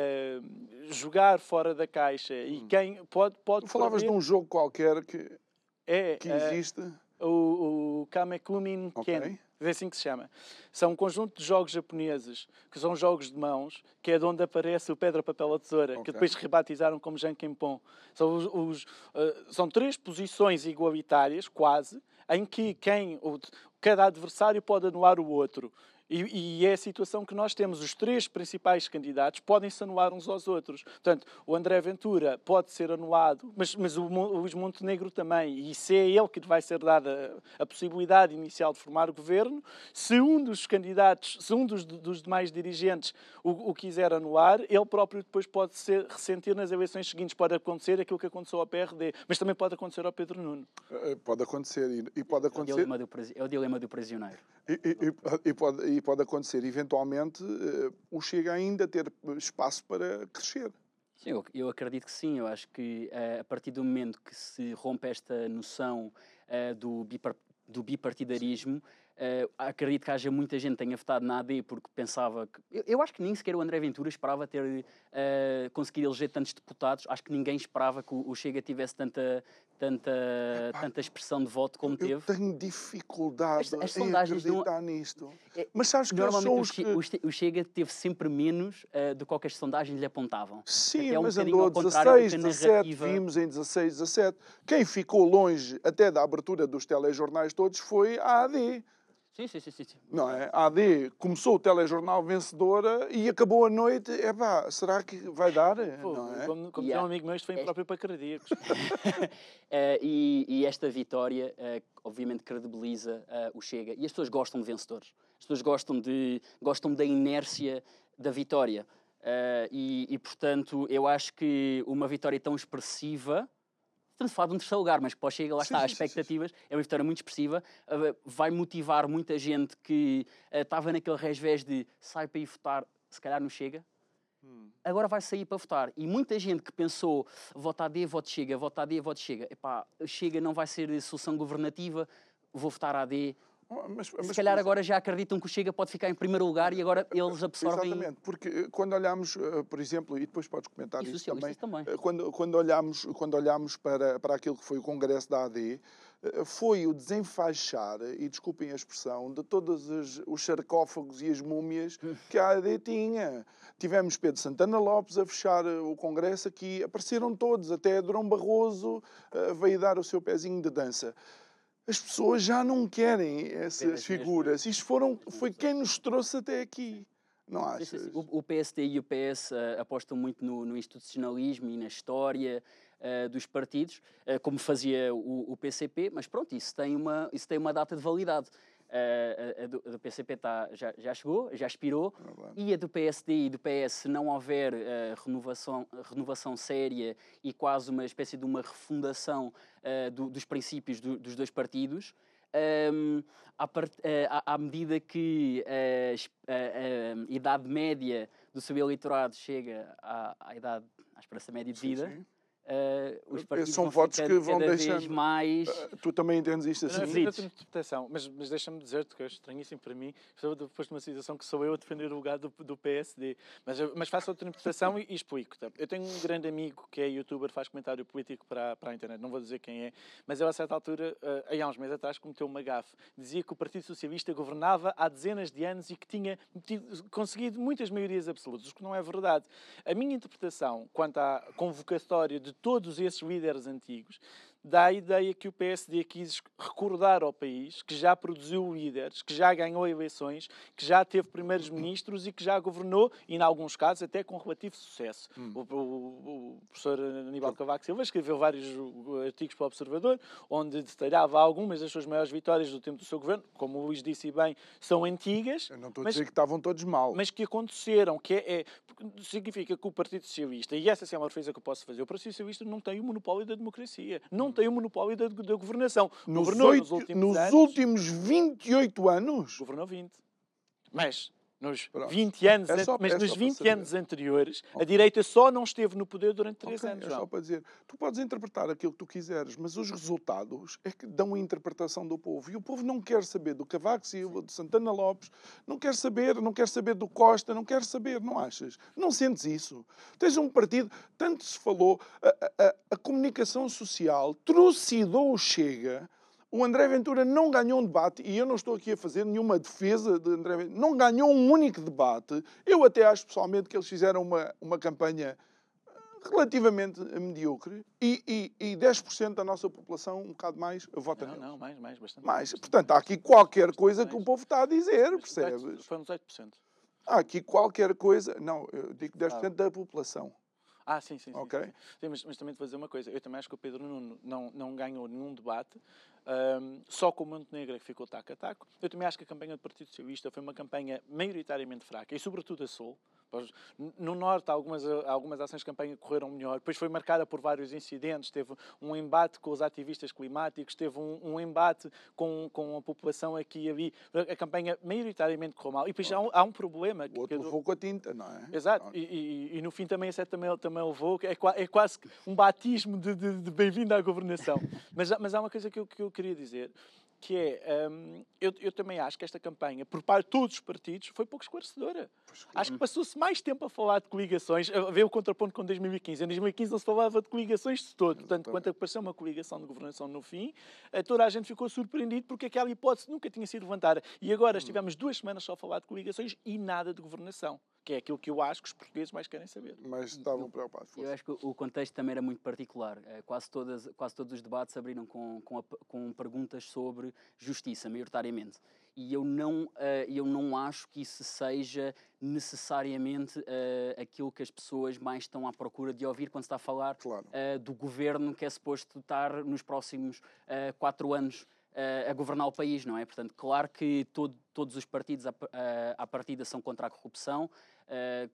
uh, jogar fora da caixa e hum. quem pode... pode
tu falavas
perder,
de um jogo qualquer que,
é,
que existe...
Uh, o, o Kamekumin
okay.
Ken, é assim que se chama. São um conjunto de jogos japoneses, que são jogos de mãos, que é de onde aparece o pedra, papel ou tesoura, okay. que depois rebatizaram como Jankenpon. São, os, os, uh, são três posições igualitárias, quase, em que quem, o, cada adversário pode anular o outro. E, e é a situação que nós temos. Os três principais candidatos podem-se anular uns aos outros. Portanto, o André Ventura pode ser anulado, mas, mas o Luís Montenegro também. E se é ele que vai ser dada a, a possibilidade inicial de formar o governo, se um dos candidatos, se um dos, dos demais dirigentes o, o quiser anular, ele próprio depois pode ser, ressentir nas eleições seguintes. Pode acontecer aquilo que aconteceu ao P R D, mas também pode acontecer ao Pedro Nuno.
Pode acontecer. E, e pode acontecer...
É o dilema do, é o dilema do prisioneiro.
E, e, e, pode, e pode acontecer, eventualmente, uh, o Chega ainda ter espaço para crescer.
Sim, eu, eu acredito que sim. Eu acho que uh, a partir do momento que se rompe esta noção uh, do, bipar, do bipartidarismo, Uh, acredito que haja muita gente que tenha votado na A D porque pensava que... Eu, eu acho que nem sequer o André Ventura esperava ter uh, conseguido eleger tantos deputados. Acho que ninguém esperava que o, o Chega tivesse tanta, tanta,
Epá,
tanta expressão de voto como
eu
teve.
tenho dificuldade
As, as
em
sondagens
acreditar
não...
nisto.
É,
Mas sabes que eles
normalmente
são
o,
os
Che-
que...
o Che- o Chega teve sempre menos uh, do que qualquer sondagens lhe apontavam.
Sim,
Até um
mas
bocadinho
andou
ao
a
contrário do
dezasseis,
que a
dezassete,
narrativa...
vimos em dezasseis, dezassete. Quem ficou longe até da abertura dos telejornais todos foi a A D.
Sim, sim, sim, sim, sim.
Não é? A AD começou o telejornal vencedora e acabou a noite. Epá, será que vai dar?
Pô,
Não é?
como como
E
tem um
há-
amigo meu, isto foi
este-
próprio para cardíacos.
Eh, e, e esta vitória, eh, obviamente, credibiliza eh, o Chega. E as pessoas gostam de vencedores. As pessoas gostam, de, gostam da inércia da vitória. Eh, e, e, portanto, eu acho que uma vitória tão expressiva... Estamos a falar de um terceiro lugar, mas para o Chega, lá
Sim,
está,
sim,
as
sim, sim.
expectativas, é uma vitória muito expressiva, eh, vai motivar muita gente que eh, estava naquele resvés de sai para ir votar, se calhar não chega,
Hum.
agora vai sair para votar. E muita gente que pensou voto A D, voto Chega, voto A D, voto Chega, epá, Chega não vai ser solução governativa, vou votar A D.
Oh, Mas,
Se
mas,
calhar
por
agora já acreditam que o Chega pode ficar em primeiro lugar e agora eles absorvem...
Exatamente, porque eh, quando olhamos, eh, por exemplo, e depois podes comentar
E
isso
socialistas
também,
também.
eh, quando, quando olhamos, quando olhamos para, para aquilo que foi o Congresso da A D, eh, foi o desenfaixar, e desculpem a expressão, de todos os, os sarcófagos e as múmias que a A D tinha. Tivemos Pedro Santana Lopes a fechar eh, o Congresso aqui, apareceram todos, até Durão Barroso eh, veio dar o seu pezinho de dança. As pessoas já não querem essas figuras. Isto foram, foi quem nos trouxe até aqui. Não
Sim,
achas?
sim, sim. O, o P S D e o P S uh, apostam muito no, no institucionalismo e na história uh, dos partidos, uh, como fazia o, o P C P, mas pronto, isso tem uma, isso tem uma data de validade. Uh, a, a, do, a do P C P tá, já, já chegou, já expirou, e a do P S D e do P S, se não houver uh, renovação, renovação séria e quase uma espécie de uma refundação uh, do, dos princípios do, dos dois partidos, Um, à, part, uh, à, à medida que uh, a, a, a idade média do seu eleitorado chega à, à idade, à esperança média de vida,
Sim, sim.
Uh, os partidos
São
vão
votos
ficando
que vão
cada
deixando...
vez mais...
Uh, tu também entendes isto assim?
Não, eu tenho interpretação, mas, mas deixa-me dizer-te que é estranhíssimo para mim, estou depois de uma situação que sou eu a defender o lugar do, do P S D, mas, mas faço outra interpretação e, e explico. Tá? Eu tenho um grande amigo que é youtuber, faz comentário político para, para a internet, não vou dizer quem é, mas ele a certa altura, uh, aí há uns meses atrás, cometeu uma gafe. Dizia que o Partido Socialista governava há dezenas de anos e que tinha tido, conseguido muitas maiorias absolutas, o que não é verdade. A minha interpretação quanto à convocatória de todos esses líderes antigos dá a ideia que o P S D quis recordar ao país que já produziu líderes, que já ganhou eleições, que já teve primeiros ministros e que já governou, e em alguns casos até com relativo sucesso. Hum. O, o, o professor Aníbal Cavaco Silva escreveu vários artigos para o Observador, onde detalhava algumas das suas maiores vitórias do tempo do seu governo, como o Luís disse bem, são antigas.
Eu não estou a
mas,
dizer que estavam todos mal.
Mas que aconteceram, que é, é significa que o Partido Socialista, e essa é uma defesa que eu posso fazer, o Partido Socialista não tem o monopólio da democracia, não tem o monopólio da, da governação.
Nos,
Governou
oito,
nos últimos
nos
anos...
últimos vinte e oito anos?
Governou vinte. Mas... Nos
Pronto.
vinte anos,
é só,
mas
é
nos vinte anos anteriores,
okay.
a direita só não esteve no poder durante três
okay,
anos.
É só para dizer, tu podes interpretar aquilo que tu quiseres, mas os resultados é que dão a interpretação do povo. E o povo não quer saber do Cavaco Silva, do Santana Lopes, não quer saber, não quer saber do Costa, não quer saber, não achas? Não sentes isso? Tens um partido, tanto se falou, a, a, a comunicação social trucidou o Chega. O André Ventura não ganhou um debate, e eu não estou aqui a fazer nenhuma defesa de André Ventura, não ganhou um único debate. Eu até acho pessoalmente que eles fizeram uma, uma campanha relativamente medíocre e, e, e dez por cento da nossa população, um bocado mais, vota neles.
Não, não, mais, mais, bastante.
Mais. Portanto, há aqui qualquer coisa que o povo está a dizer, percebes?
Foi uns oito por cento.
Há aqui qualquer coisa... Não, eu digo dez por cento da população.
Ah, sim, sim. sim,
okay.
sim. sim mas, mas também te vou dizer uma coisa. Eu também acho que o Pedro Nuno não, não ganhou nenhum debate, um, só com o Montenegro que ficou taco a taco. Eu também acho que a campanha do Partido Socialista foi uma campanha maioritariamente fraca, e sobretudo a Sul. No Norte, algumas, algumas ações de campanha correram melhor. Depois foi marcada por vários incidentes. Teve um embate com os ativistas climáticos, teve um, um embate com, com a população aqui e ali. A campanha maioritariamente correu mal. E depois há um, há um problema.
O outro levou com a tinta, não é?
Exato. E, e, e no fim também, esse também, também levou. É, é quase um batismo de, de, de bem-vindo à governação. Mas, mas há uma coisa que eu, que eu queria dizer. que é, um, eu, eu também acho que esta campanha, por parte de todos os partidos, foi pouco esclarecedora. Acho que passou-se mais tempo a falar de coligações, a ver o contraponto com dois mil e quinze. Em dois mil e quinze não se falava de coligações de todo, portanto, quando apareceu uma coligação de governação no fim, toda a gente ficou surpreendido porque aquela hipótese nunca tinha sido levantada. E agora estivemos duas semanas só a falar de coligações e nada de governação, que é aquilo que eu acho que os portugueses mais querem saber.
Mas estavam preocupados.
Eu acho que o contexto também era muito particular. Quase, todas, quase todos os debates abriram com, com, a, com perguntas sobre justiça, maioritariamente. E eu não, eu não acho que isso seja necessariamente aquilo que as pessoas mais estão à procura de ouvir quando se está a falar
claro.
do governo que é suposto estar nos próximos quatro anos a governar o país, não é? Portanto, claro que todo, todos os partidos à, à partida são contra a corrupção. É,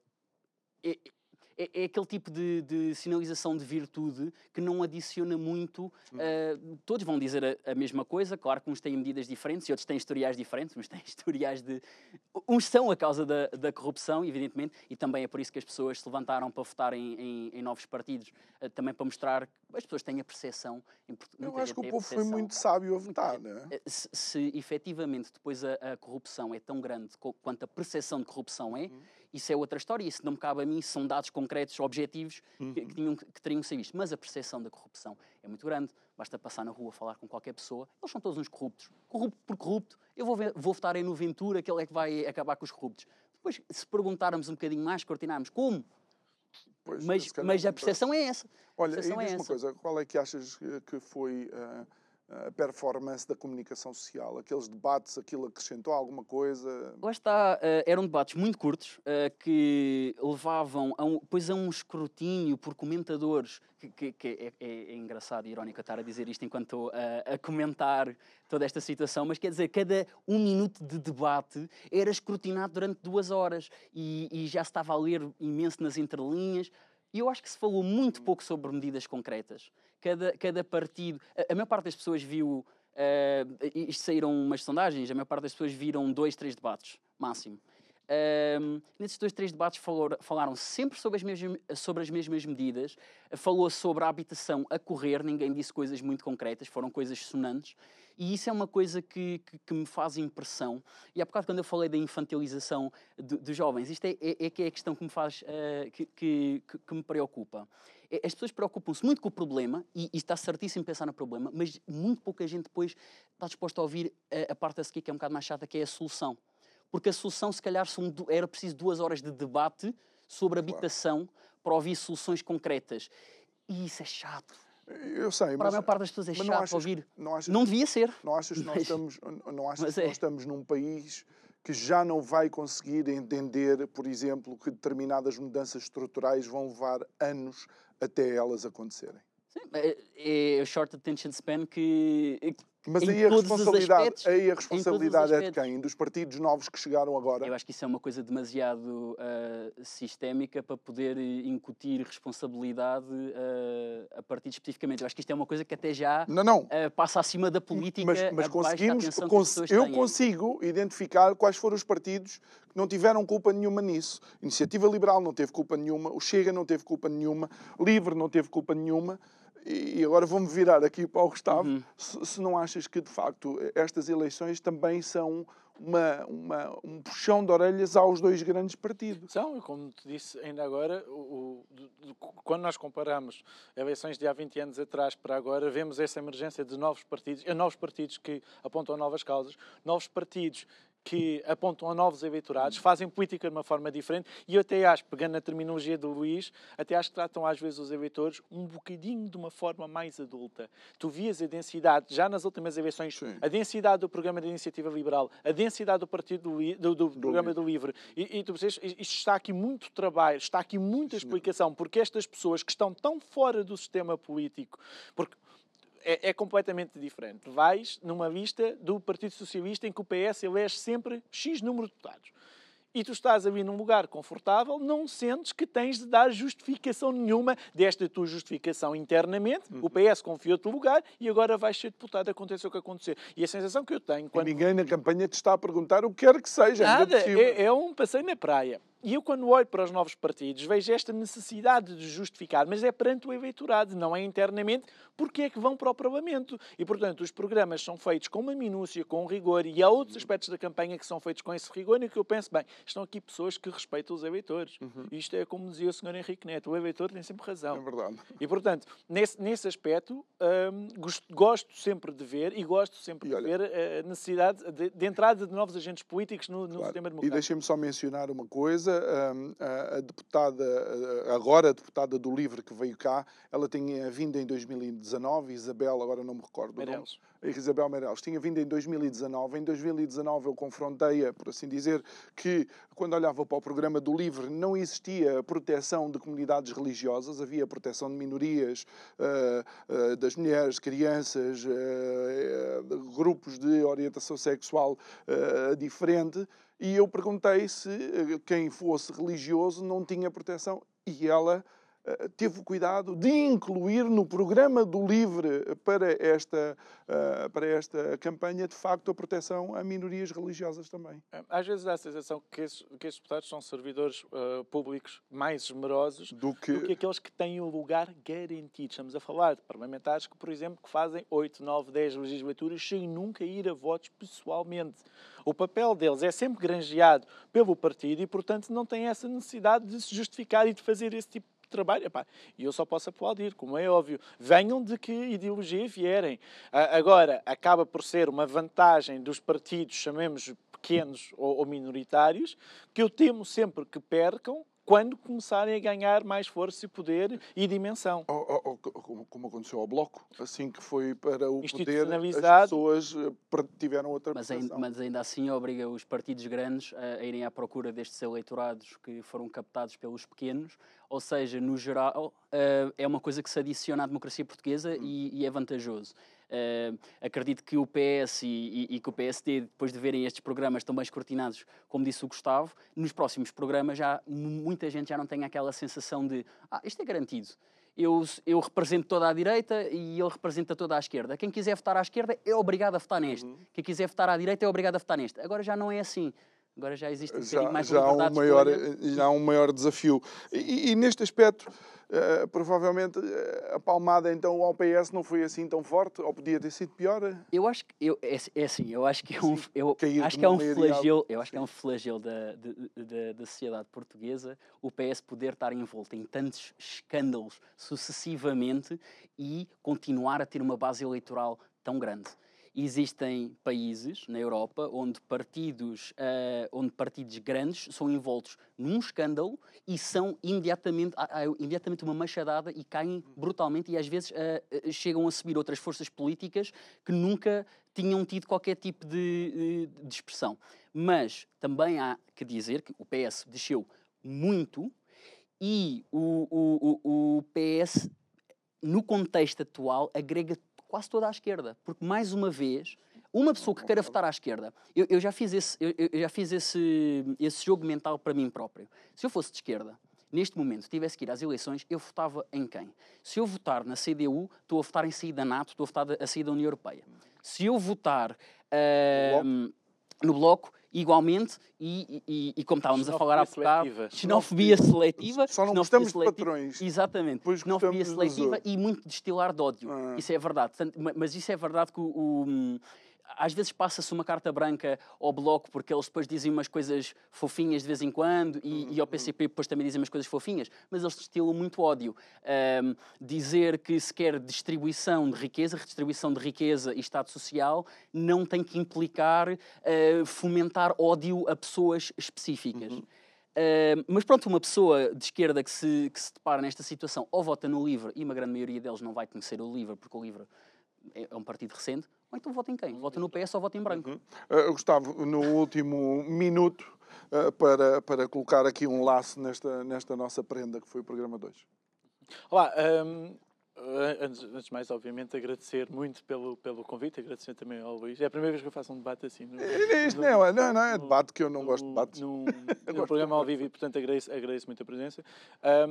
é, é aquele tipo de, de sinalização de virtude que não adiciona muito. Uh, todos vão dizer a, a mesma coisa, claro que uns têm medidas diferentes e outros têm historiais diferentes, uns têm historiais de... Uns são a causa da, da corrupção, evidentemente, e também é por isso que as pessoas se levantaram para votar em, em, em novos partidos, uh, também para mostrar que as pessoas têm a percepção...
Eu acho que o povo foi muito sábio a votar, não é?
Se, se efetivamente depois a, a corrupção é tão grande quanto a percepção de corrupção é, uhum. Isso é outra história, isso não me cabe a mim, são dados concretos, objetivos, uhum. que, que, tinham, que teriam que ser vistos. Mas a percepção da corrupção é muito grande, basta passar na rua, falar com qualquer pessoa, eles são todos uns corruptos. Corrupto por corrupto, eu vou, ver, vou votar em no Ventura, que ele é que vai acabar com os corruptos. Depois, se perguntarmos um bocadinho mais, cortinarmos como, pois, mas, mas a percepção é essa.
Olha, e diz é uma coisa, qual é que achas que foi... Uh... a performance da comunicação social, aqueles debates, aquilo acrescentou alguma coisa?
Lá está, uh, eram debates muito curtos, uh, que levavam a um, pois a um escrutínio por comentadores, que, que, que é, é, é engraçado e irónico estar a dizer isto enquanto estou uh, a comentar toda esta situação, mas quer dizer, cada um minuto de debate era escrutinado durante duas horas e, e já se estava a ler imenso nas entrelinhas. E eu acho que se falou muito pouco sobre medidas concretas. Cada, cada partido... A, a maior parte das pessoas viu... Uh, isto saíram umas sondagens, a maior parte das pessoas viram dois, três debates, máximo. Uh, nesses dois, três debates falou, falaram sempre sobre as, mesmas, sobre as mesmas medidas. Falou sobre a habitação a correr, ninguém disse coisas muito concretas, foram coisas sonantes. E isso é uma coisa que, que, que me faz impressão. E há bocado, quando eu falei da infantilização dos jovens, isto é, é, é que é a questão que me faz, uh, que, que, que me preocupa. As pessoas preocupam-se muito com o problema, e, e está certíssimo pensar no problema, mas muito pouca gente depois está disposta a ouvir a, a parte a seguir, que é um bocado mais chata, que é a solução. Porque a solução, se calhar, são, era preciso duas horas de debate sobre habitação para ouvir soluções concretas. E isso é chato.
Eu sei,
para
mas,
a maior parte das pessoas é chato achas, ouvir. Não, achas, não devia ser.
Não achas que nós, mas, estamos, não achas que é. nós estamos num país que já não vai conseguir entender, por exemplo, que determinadas mudanças estruturais vão levar anos até elas acontecerem?
Sim, é, é o short attention span que...
Mas aí a, responsabilidade, aspectos, aí a responsabilidade é de quem? Dos partidos novos que chegaram agora?
Eu acho que isso é uma coisa demasiado uh, sistémica para poder incutir responsabilidade uh, a partidos especificamente. Eu acho que isto é uma coisa que até já
não, não.
Uh, passa acima da política.
Mas, mas conseguimos, cons eu têm. consigo identificar quais foram os partidos que não tiveram culpa nenhuma nisso. A Iniciativa Liberal não teve culpa nenhuma, o Chega não teve culpa nenhuma, Livre não teve culpa nenhuma. E agora vou-me virar aqui para o Gustavo, uhum. se, se não achas que, de facto, estas eleições também são uma, uma, um puxão de orelhas aos dois grandes partidos?
São, como te disse ainda agora, o, o, quando nós comparamos eleições de há vinte anos atrás para agora, vemos essa emergência de novos partidos, novos partidos que apontam a novas causas, novos partidos que apontam a novos eleitorados, fazem política de uma forma diferente e eu até acho, pegando na terminologia do Luís, até acho que tratam às vezes os eleitores um bocadinho de uma forma mais adulta. Tu vias a densidade, já nas últimas eleições, Sim. a densidade do programa da Iniciativa Liberal, a densidade do partido do, do, do, do programa do Livre. E, e tu percebes, isto está aqui muito trabalho, está aqui muita explicação, porque estas pessoas que estão tão fora do sistema político, porque É, é completamente diferente. Vais numa lista do Partido Socialista em que o P S elege sempre X número de deputados. E tu estás ali num lugar confortável, não sentes que tens de dar justificação nenhuma desta tua justificação internamente. Uhum. O P S confiou-te no lugar e agora vais ser deputado, aconteça o que acontecer. E a sensação que eu tenho... Quando...
E ninguém na campanha te está a perguntar o que quer que seja.
Nada, é, é um passeio na praia. e eu, quando olho para os novos partidos, vejo esta necessidade de justificar, mas é perante o eleitorado, não é internamente, porque é que vão para o Parlamento. E, portanto, os programas são feitos com uma minúcia, com rigor, e há outros aspectos da campanha que são feitos com esse rigor, e que eu penso, bem, estão aqui pessoas que respeitam os eleitores. Uhum. Isto é como dizia o senhor Henrique Neto, o eleitor tem sempre razão.
É verdade.
E, portanto, nesse, nesse aspecto, hum, gosto, gosto sempre de ver, e gosto sempre e, de olha, ver a necessidade de, de entrada de novos agentes políticos no, no claro. sistema democrático.
E deixem-me só mencionar uma coisa, a, a deputada, agora a deputada do LIVRE que veio cá, ela tinha vindo em dois mil e dezanove, Isabel, agora não me recordo o nome, Isabel Meireles, tinha vindo em dois mil e dezanove. Em dois mil e dezanove eu confrontei-a, por assim dizer, que quando olhava para o programa do LIVRE não existia a proteção de comunidades religiosas, havia a proteção de minorias, uh, uh, das mulheres, crianças, uh, uh, grupos de orientação sexual uh, diferente, e eu perguntei se quem fosse religioso não tinha proteção, e ela uh, teve o cuidado de incluir no programa do LIVRE para esta, uh, para esta campanha, de facto, a proteção a minorias religiosas também.
Às vezes dá a sensação que esses, que esses deputados são servidores uh, públicos mais esmerosos do que... do que aqueles que têm o lugar garantido. Estamos a falar de parlamentares que, por exemplo, que fazem oito, nove, dez legislaturas sem nunca ir a votos pessoalmente. O papel deles é sempre granjeado pelo partido e, portanto, não tem essa necessidade de se justificar e de fazer esse tipo de trabalho. E eu só posso aplaudir, como é óbvio. Venham de que ideologia vierem. Agora, acaba por ser uma vantagem dos partidos, chamemos pequenos ou minoritários, que eu temo sempre que percam quando começarem a ganhar mais força e poder e dimensão.
Oh, oh, oh, como aconteceu ao Bloco, assim que foi para o poder, as pessoas tiveram outra
mas ainda, mas ainda assim obriga os partidos grandes a irem à procura destes eleitorados que foram captados pelos pequenos, ou seja, no geral, é uma coisa que se adiciona à democracia portuguesa hum. e, e é vantajoso. Uh, acredito que o P S e, e, e que o P S D, depois de verem estes programas tão bem escrutinados, como disse o Gustavo, nos próximos programas já muita gente já não tem aquela sensação de ah, isto é garantido. Eu, eu represento toda a direita e ele representa toda a esquerda. Quem quiser votar à esquerda é obrigado a votar neste. Uhum. Quem quiser votar à direita é obrigado a votar neste. Agora já não é assim. Agora já existe um
já,
mais
já há um maior já há um maior desafio. E, e neste aspecto, uh, provavelmente, uh, a palmada então ao P S não foi assim tão forte, ou podia ter sido pior?
Eu acho que eu, é, é assim, eu acho que é um, eu acho que é um flagelo, eu acho que é um flagelo da, da, da sociedade portuguesa o P S poder estar envolto em tantos escândalos sucessivamente e continuar a ter uma base eleitoral tão grande. Existem países na Europa onde partidos, uh, onde partidos grandes são envoltos num escândalo e são imediatamente, uh, imediatamente uma machadada e caem brutalmente e às vezes uh, chegam a subir outras forças políticas que nunca tinham tido qualquer tipo de, de expressão. Mas também há que dizer que o P S desceu muito e o, o, o, o P S, no contexto atual, agrega quase toda à esquerda, porque mais uma vez, uma pessoa que queira votar à esquerda, eu, eu já fiz, esse, eu, eu já fiz esse, esse jogo mental para mim próprio. Se eu fosse de esquerda, neste momento, tivesse que ir às eleições, eu votava em quem? Se eu votar na C D U, estou a votar em sair da NATO, estou a votar a sair da União Europeia. Se eu votar uh, no, no Bloco, igualmente, e, e, e como estávamos a falar há bocado, xenofobia seletiva.
Só não gostamos de patrões.
Exatamente. xenofobia seletiva e muito destilar de ódio. Ah. Isso é verdade. Mas isso é verdade que o... o às vezes passa-se uma carta branca ao Bloco porque eles depois dizem umas coisas fofinhas de vez em quando e, uhum. e ao P C P depois também dizem umas coisas fofinhas, mas eles destilam muito ódio. Um, dizer que se quer distribuição de riqueza, redistribuição de riqueza e Estado Social não tem que implicar uh, fomentar ódio a pessoas específicas. Uhum. Uh, mas pronto, uma pessoa de esquerda que se, que se depara nesta situação ou vota no LIVRE, e uma grande maioria deles não vai conhecer o LIVRE porque o LIVRE é um partido recente, ou então vota em quem? Vota no P S ou vota em branco?
Uhum. Uh, Gustavo, no último minuto, uh, para, para colocar aqui um laço nesta, nesta nossa prenda que foi o programa dois.
Olá, um, antes, antes de mais, obviamente, agradecer muito pelo, pelo convite, agradecer também ao Luís. É a primeira vez que eu faço um debate assim. No,
Isto no, não, é, não, não é debate, que eu não no, gosto de debates.
No, no programa ao vivo e, portanto, agradeço, agradeço muito a presença. Um,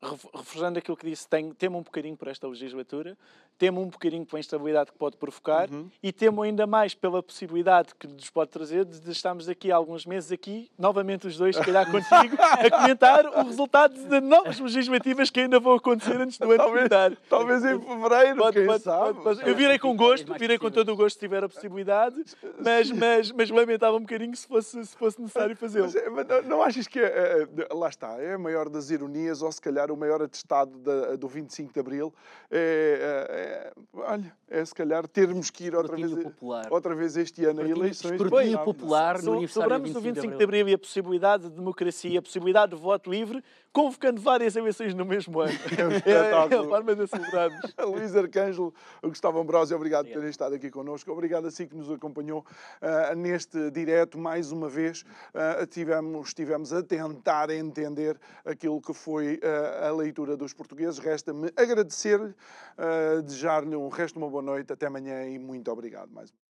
reforçando aquilo que disse, tenho, temo um bocadinho por esta legislatura, temo um bocadinho pela instabilidade que pode provocar
Uhum.
e temo ainda mais pela possibilidade que nos pode trazer de, de estarmos aqui há alguns meses aqui, novamente os dois, se calhar contigo, a comentar o resultado de novas legislativas que ainda vão acontecer antes do ano
Talvez,
final.
talvez em fevereiro,
Pode,
quem
pode,
sabe?
pode, pode. Eu virei com gosto, virei com todo o gosto se tiver a possibilidade, mas, mas, mas lamentava um bocadinho se fosse, se fosse necessário fazê-lo.
Mas, é, mas não- não achas que, é, é, lá está, é a maior das ironias, ou se calhar o maior atestado da- do vinte e cinco de Abril, é, é, é, olha, é se calhar termos que ir outra vez,
Escrutínio popular.
outra vez este ano a
Escrutínio-
eleições.
escrutínio
Sabe?
popular no
So-
aniversário
Sobramos do vinte e cinco de Abril e a possibilidade de democracia, a possibilidade de voto livre, convocando várias eleições no mesmo ano.
É um
É, é
espetáculo.
a forma de celebrarmos.
Luís Arcângelo, Gustavo Ambrósio, obrigado por terem estado aqui connosco. Obrigado a si que nos acompanhou ah, neste direto mais uma vez. Ah, tivemos, tivemos a tentar entender aquilo que foi ah, a leitura dos portugueses. Resta-me agradecer-lhe, ah, desejar-lhe um resto de uma boa noite. Até amanhã e muito obrigado mais uma vez.